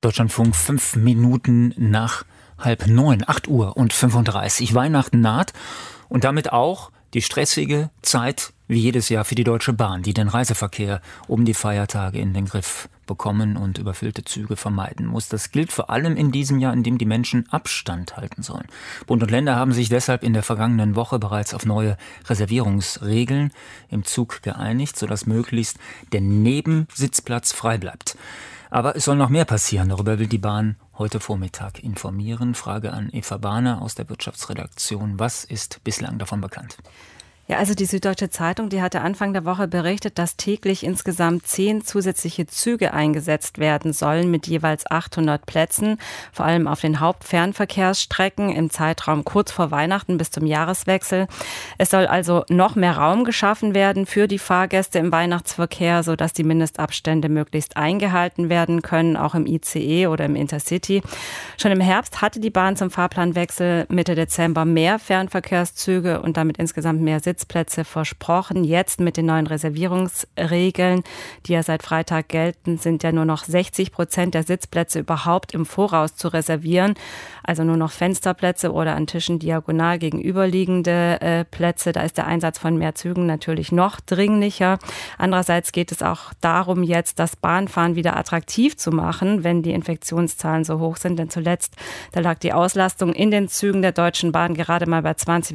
Deutschlandfunk, 5 Minuten nach 8:30, 8:35 Uhr. Weihnachten naht und damit auch die stressige Zeit wie jedes Jahr für die Deutsche Bahn, die den Reiseverkehr um die Feiertage in den Griff bekommen und überfüllte Züge vermeiden muss. Das gilt vor allem in diesem Jahr, in dem die Menschen Abstand halten sollen. Bund und Länder haben sich deshalb in der vergangenen Woche bereits auf neue Reservierungsregeln im Zug geeinigt, sodass möglichst der Nebensitzplatz frei bleibt. Aber es soll noch mehr passieren. Darüber will die Bahn heute Vormittag informieren. Frage an Eva Bahner aus der Wirtschaftsredaktion. Was ist bislang davon bekannt? Ja, also die Süddeutsche Zeitung, die hatte Anfang der Woche berichtet, dass täglich insgesamt 10 zusätzliche Züge eingesetzt werden sollen mit jeweils 800 Plätzen, vor allem auf den Hauptfernverkehrsstrecken im Zeitraum kurz vor Weihnachten bis zum Jahreswechsel. Es soll also noch mehr Raum geschaffen werden für die Fahrgäste im Weihnachtsverkehr, sodass die Mindestabstände möglichst eingehalten werden können, auch im ICE oder im Intercity. Schon im Herbst hatte die Bahn zum Fahrplanwechsel Mitte Dezember mehr Fernverkehrszüge und damit insgesamt mehr Sitzplätze versprochen. Jetzt mit den neuen Reservierungsregeln, die ja seit Freitag gelten, sind ja nur noch 60% der Sitzplätze überhaupt im Voraus zu reservieren. Also nur noch Fensterplätze oder an Tischen diagonal gegenüberliegende Plätze. Da ist der Einsatz von mehr Zügen natürlich noch dringlicher. Andererseits geht es auch darum, jetzt das Bahnfahren wieder attraktiv zu machen, wenn die Infektionszahlen so hoch sind. Denn zuletzt, da lag die Auslastung in den Zügen der Deutschen Bahn gerade mal bei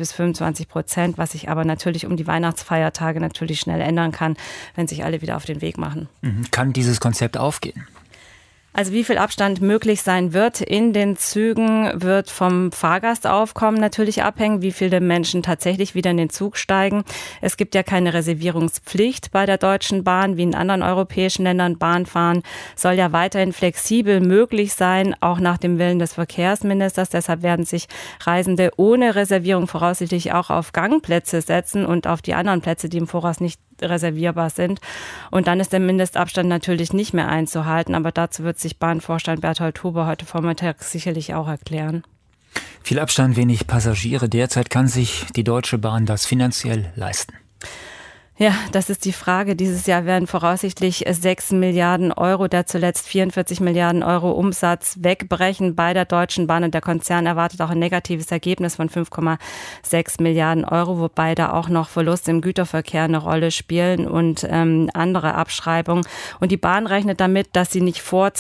20-25%, was sich aber natürlich um die Weihnachtsfeiertage natürlich schnell ändern kann, wenn sich alle wieder auf den Weg machen. Kann dieses Konzept aufgehen? Also wie viel Abstand möglich sein wird in den Zügen, wird vom Fahrgastaufkommen natürlich abhängen, wie viele Menschen tatsächlich wieder in den Zug steigen. Es gibt ja keine Reservierungspflicht bei der Deutschen Bahn, wie in anderen europäischen Ländern. Bahnfahren soll ja weiterhin flexibel möglich sein, auch nach dem Willen des Verkehrsministers. Deshalb werden sich Reisende ohne Reservierung voraussichtlich auch auf Gangplätze setzen und auf die anderen Plätze, die im Voraus nicht reservierbar sind. Und dann ist der Mindestabstand natürlich nicht mehr einzuhalten. Aber dazu wird sich Bahnvorstand Berthold Huber heute Vormittag sicherlich auch erklären. Viel Abstand, wenig Passagiere. Derzeit kann sich die Deutsche Bahn das finanziell leisten. Ja, das ist die Frage. Dieses Jahr werden voraussichtlich 6 Milliarden Euro, der zuletzt 44 Milliarden Euro Umsatz wegbrechen bei der Deutschen Bahn. Und der Konzern erwartet auch ein negatives Ergebnis von 5,6 Milliarden Euro, wobei da auch noch Verluste im Güterverkehr eine Rolle spielen und andere Abschreibungen. Und die Bahn rechnet damit, dass sie nicht vor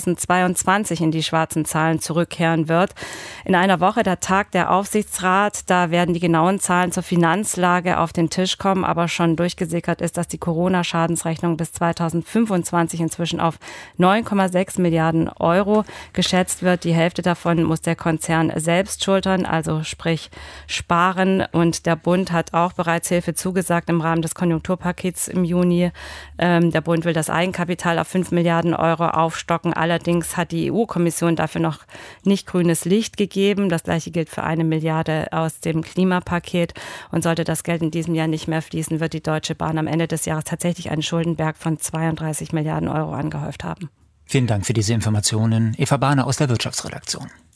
2022 in die schwarzen Zahlen zurückkehren wird. In einer Woche, da tagt der Aufsichtsrat, da werden die genauen Zahlen zur Finanzlage auf den Tisch kommen, aber schon durchgesickert ist, dass die Corona-Schadensrechnung bis 2025 inzwischen auf 9,6 Milliarden Euro geschätzt wird. Die Hälfte davon muss der Konzern selbst schultern, also sprich sparen. Und der Bund hat auch bereits Hilfe zugesagt im Rahmen des Konjunkturpakets im Juni. Der Bund will das Eigenkapital auf 5 Milliarden Euro aufstocken. Allerdings hat die EU-Kommission dafür noch nicht grünes Licht gegeben. Das Gleiche gilt für 1 Milliarde aus dem Klimapaket. Und sollte das Geld in diesem Jahr nicht mehr fließen, wird die Deutsche Bahn am Ende des Jahres tatsächlich einen Schuldenberg von 32 Milliarden Euro angehäuft haben. Vielen Dank für diese Informationen. Eva Bahner aus der Wirtschaftsredaktion.